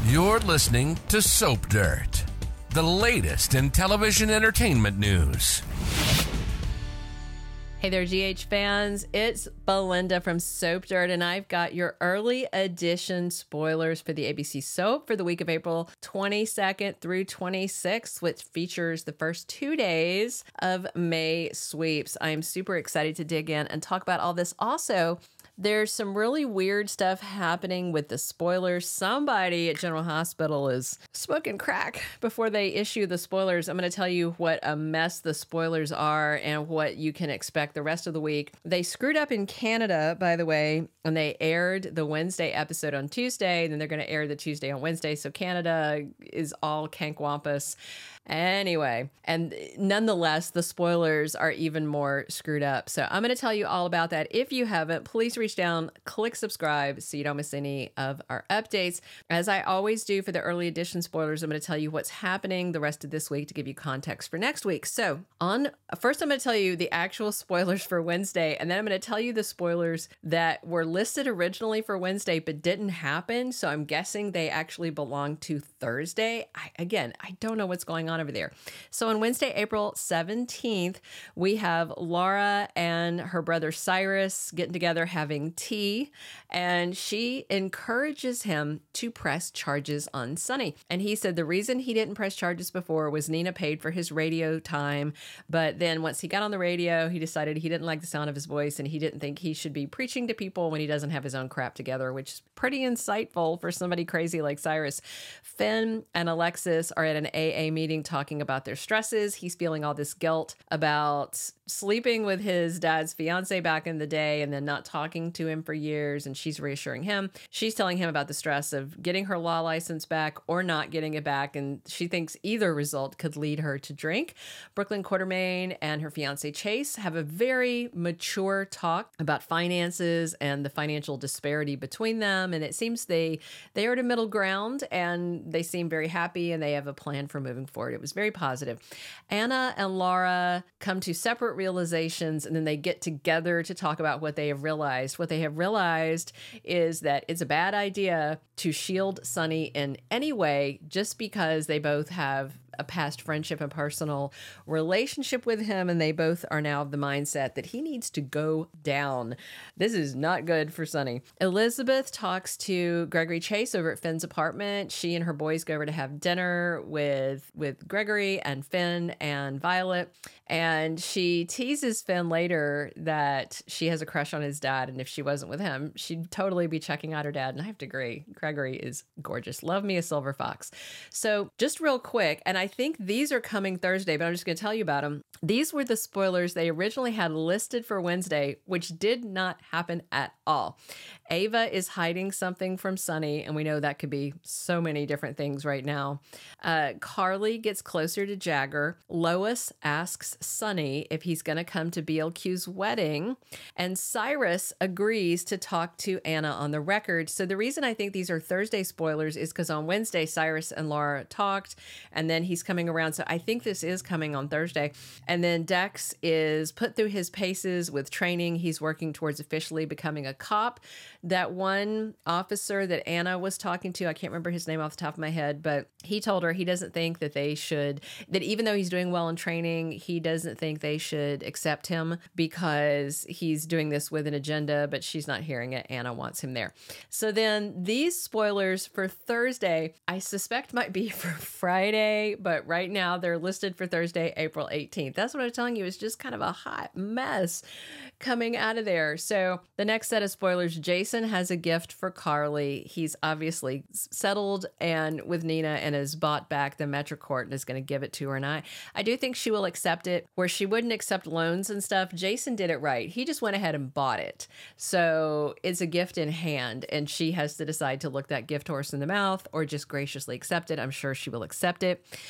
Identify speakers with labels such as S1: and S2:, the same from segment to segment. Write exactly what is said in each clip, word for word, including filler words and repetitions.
S1: You're listening to Soap Dirt, the latest in television entertainment news.
S2: Hey there, G H fans. It's Belinda from Soap Dirt, and I've got your early edition spoilers for the A B C soap for the week of April twenty-second through twenty-sixth, which features the first two days of May sweeps. I'm super excited to dig in and talk about all this. Also, there's some really weird stuff happening with the spoilers. Somebody at General Hospital is smoking crack before they issue the spoilers. I'm going to tell you what a mess the spoilers are and what you can expect the rest of the week. They screwed up in Canada, by the way, and they aired the Wednesday episode on Tuesday, and then they're going to air the Tuesday on Wednesday. So Canada is all cankwampus. Anyway, and nonetheless, the spoilers are even more screwed up. So I'm going to tell you all about that. If you haven't, please reach down, click subscribe so you don't miss any of our updates. As I always do for the early edition spoilers, I'm going to tell you what's happening the rest of this week to give you context for next week. So on first, I'm going to tell you the actual spoilers for Wednesday, and then I'm going to tell you the spoilers that were listed originally for Wednesday but didn't happen. So I'm guessing they actually belong to Thursday. I, again, I don't know what's going on over there. So on Wednesday, April seventeenth, we have Laura and her brother Cyrus getting together having tea, and she encourages him to press charges on Sonny. And he said the reason he didn't press charges before was Nina paid for his radio time, but then once he got on the radio, he decided he didn't like the sound of his voice and he didn't think he should be preaching to people when he doesn't have his own crap together, which is pretty insightful for somebody crazy like Cyrus. Finn and Alexis are at an A A meeting talking about their stresses. He's feeling all this guilt about sleeping with his dad's fiance back in the day and then not talking to him for years. And she's reassuring him. She's telling him about the stress of getting her law license back or not getting it back. And she thinks either result could lead her to drink. Brooklyn Quartermaine and her fiance Chase have a very mature talk about finances and the financial disparity between them. And it seems they, they are at a middle ground and they seem very happy and they have a plan for moving forward. It was very positive. Anna and Laura come to separate realizations and then they get together to talk about what they have realized. What they have realized is that it's a bad idea to shield Sonny in any way just because they both have a past friendship and personal relationship with him, and they both are now of the mindset that he needs to go down. This is not good for Sonny. Elizabeth talks to Gregory Chase over at Finn's apartment. She and her boys go over to have dinner with, with Gregory and Finn and Violet, and she teases Finn later that she has a crush on his dad, and if she wasn't with him, she'd totally be checking out her dad, and I have to agree. Gregory is gorgeous. Love me a silver fox. So just real quick, and I I think these are coming Thursday, but I'm just going to tell you about them. These were the spoilers they originally had listed for Wednesday, which did not happen at all. Ava is hiding something from Sonny, and we know that could be so many different things right now. Uh, Carly gets closer to Jagger. Lois asks Sonny if he's going to come to B L Q's wedding, and Cyrus agrees to talk to Anna on the record. So the reason I think these are Thursday spoilers is because on Wednesday, Cyrus and Laura talked, and then he's coming around. So I think this is coming on Thursday. And then Dex is put through his paces with training. He's working towards officially becoming a cop. That one officer that Anna was talking to, I can't remember his name off the top of my head, but he told her he doesn't think that they should, that even though he's doing well in training, he doesn't think they should accept him because he's doing this with an agenda, but she's not hearing it. Anna wants him there. So then these spoilers for Thursday, I suspect might be for Friday, but right now they're listed for Thursday, April eighteenth. That's what I'm telling you. It's just kind of a hot mess coming out of there. So the next set of spoilers, Jason has a gift for Carly. He's obviously settled and with Nina and has bought back the Metrocourt and is going to give it to her. And I, I do think she will accept it. Where she wouldn't accept loans and stuff, Jason did it right. He just went ahead and bought it. So it's a gift in hand and she has to decide to look that gift horse in the mouth or just graciously accept it. I'm sure she will accept it.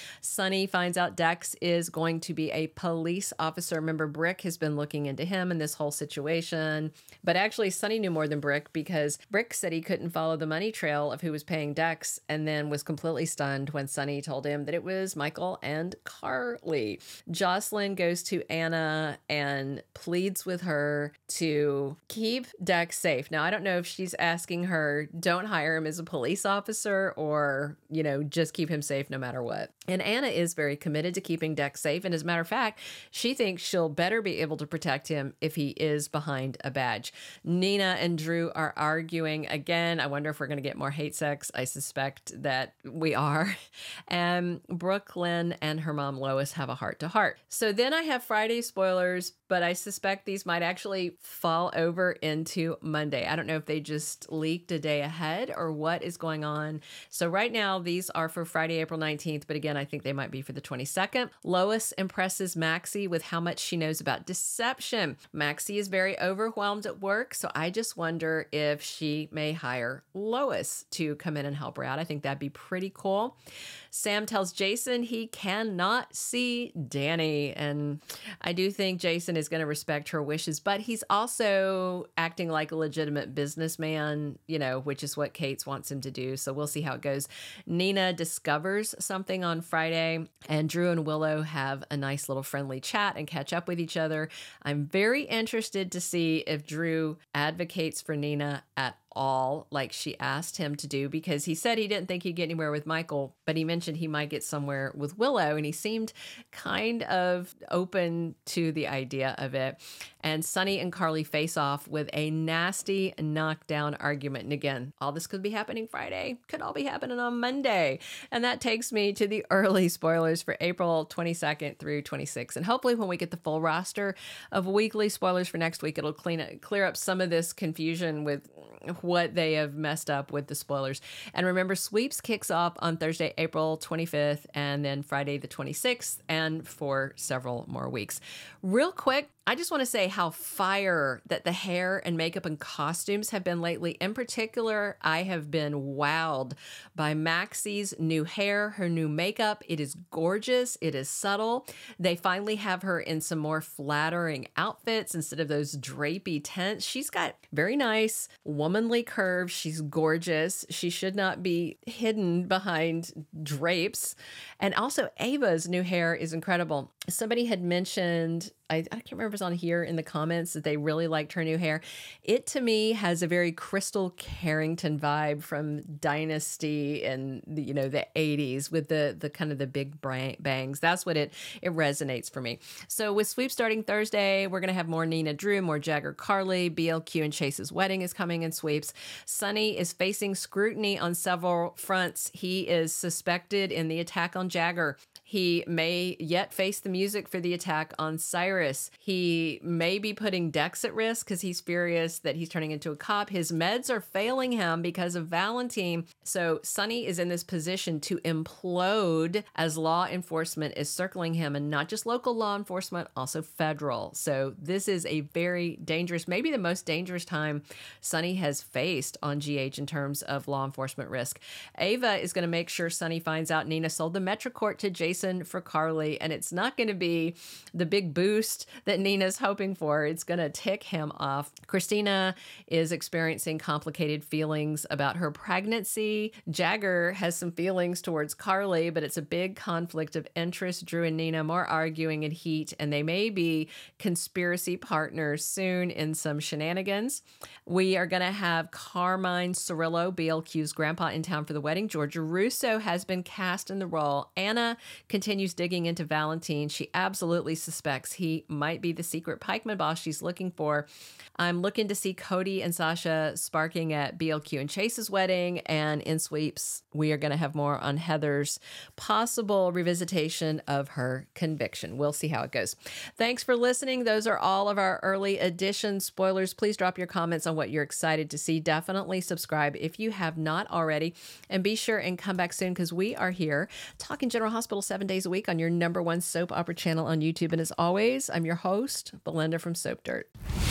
S2: Sonny finds out Dex is going to be a police officer. Remember, Brick has been looking into him and this whole situation. But actually, Sonny knew more than Brick because Brick said he couldn't follow the money trail of who was paying Dex and then was completely stunned when Sonny told him that it was Michael and Carly. Jocelyn goes to Anna and pleads with her to keep Dex safe. Now, I don't know if she's asking her, don't hire him as a police officer or, you know, just keep him safe no matter what. And Anna is very committed to keeping Dex safe. And as a matter of fact, she thinks she'll better be able to protect him if he is behind a badge. Nina and Drew are arguing again. I wonder if we're going to get more hate sex. I suspect that we are. And Brooklyn and her mom Lois have a heart to heart. So then I have Friday spoilers, but I suspect these might actually fall over into Monday. I don't know if they just leaked a day ahead or what is going on. So right now, these are for Friday, April nineteenth, but again, I think they might be for the twenty-second. Lois impresses Maxie with how much she knows about deception. Maxie is very overwhelmed at work, so I just wonder if she may hire Lois to come in and help her out. I think that'd be pretty cool. Sam tells Jason he cannot see Danny, and I do think Jason is going to respect her wishes, but he's also acting like a legitimate businessman, you know, which is what Kate's wants him to do, so we'll see how it goes. Nina discovers something on Friday, and Drew and Willow have a nice little friendly chat and catch up with each other. I'm very interested to see if Drew advocates for Nina at all, like she asked him to do, because he said he didn't think he'd get anywhere with Michael, but he mentioned he might get somewhere with Willow, and he seemed kind of open to the idea of it. And Sonny and Carly face off with a nasty knockdown argument. And again, all this could be happening Friday, could all be happening on Monday. And that takes me to the early spoilers for April twenty-second through twenty-sixth. And hopefully when we get the full roster of weekly spoilers for next week, it'll clean it, clear up some of this confusion with what they have messed up with the spoilers. And remember, Sweeps kicks off on Thursday, April twenty-fifth, and then Friday the twenty-sixth, and for several more weeks. Real quick, I just want to say how fire that the hair and makeup and costumes have been lately. In particular, I have been wowed by Maxie's new hair, her new makeup. It is gorgeous. It is subtle. They finally have her in some more flattering outfits instead of those drapey tints. She's got very nice womanly curves. She's gorgeous. She should not be hidden behind drapes. And also Ava's new hair is incredible. Somebody had mentioned, I, I can't remember if it was on here in the comments, that they really liked her new hair. It, to me, has a very Crystal Carrington vibe from Dynasty and the, you know, the eighties with the the kind of the big bangs. That's what it it resonates for me. So with Sweep starting Thursday, we're going to have more Nina Drew, more Jagger Carly. B L Q and Chase's wedding is coming in Sweeps. Sonny is facing scrutiny on several fronts. He is suspected in the attack on Jagger. He may yet face the music for the attack on Cyrus. He may be putting Dex at risk because he's furious that he's turning into a cop. His meds are failing him because of Valentine. So Sonny is in this position to implode as law enforcement is circling him, and not just local law enforcement, also federal. So this is a very dangerous, maybe the most dangerous time Sonny has faced on G H in terms of law enforcement risk. Ava is going to make sure Sonny finds out Nina sold the Metrocourt to Jason for Carly, and it's not going to be the big boost that Nina's hoping for. It's going to tick him off. Christina is experiencing complicated feelings about her pregnancy. Jagger has some feelings towards Carly, but it's a big conflict of interest. Drew and Nina more arguing and heat, and they may be conspiracy partners soon in some shenanigans. We are going to have Carmine Cirillo, B L Q's grandpa, in town for the wedding. Georgia Russo has been cast in the role. Anna continues digging into Valentine. She absolutely suspects he might be the secret pikeman boss she's looking for. I'm looking to see Cody and Sasha sparking at B L Q and Chase's wedding, and in Sweeps, we are going to have more on Heather's possible revisitation of her conviction. We'll see how it goes. Thanks for listening. Those are all of our early edition spoilers. Please drop your comments on what you're excited to see. Definitely subscribe if you have not already, and be sure and come back soon because we are here talking General Hospital seven days a week on your number one soap opera channel on YouTube. And as always, I'm your host, Belinda from Soap Dirt.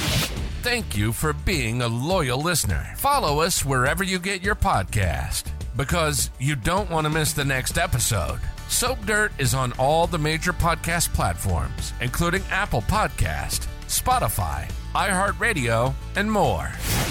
S1: Thank you for being a loyal listener. Follow us wherever you get your podcast, because you don't want to miss the next episode. Soap Dirt is on all the major podcast platforms, including Apple Podcast, Spotify, iHeartRadio, and more.